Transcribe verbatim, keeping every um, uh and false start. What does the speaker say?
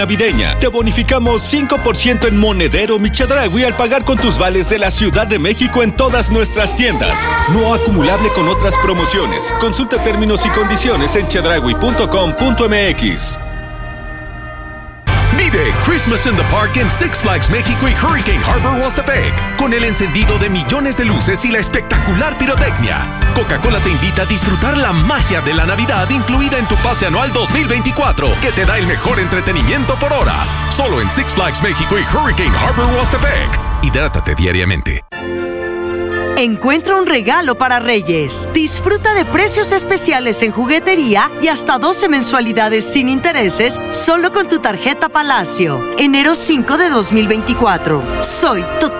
navideña. Te bonificamos cinco por ciento en Monedero Mi Chedraui al pagar con tus vales de la Ciudad de México en todas nuestras tiendas. No acumulable con otras promociones. Consulta términos y condiciones en chedraui punto com punto m x. Vive Christmas in the Park en Six Flags México y Hurricane Harbor Huastepec, con el encendido de millones de luces y la espectacular pirotecnia. Coca-Cola te invita a disfrutar la magia de la Navidad incluida en tu pase anual dos mil veinticuatro, que te da el mejor entretenimiento por hora. Solo en Six Flags México y Hurricane Harbor Huastepec. Hidrátate diariamente. Encuentra un regalo para Reyes. Disfruta de precios especiales en juguetería y hasta doce mensualidades sin intereses solo con tu tarjeta Palacio. Enero cinco de dos mil veinticuatro. Soy totalmente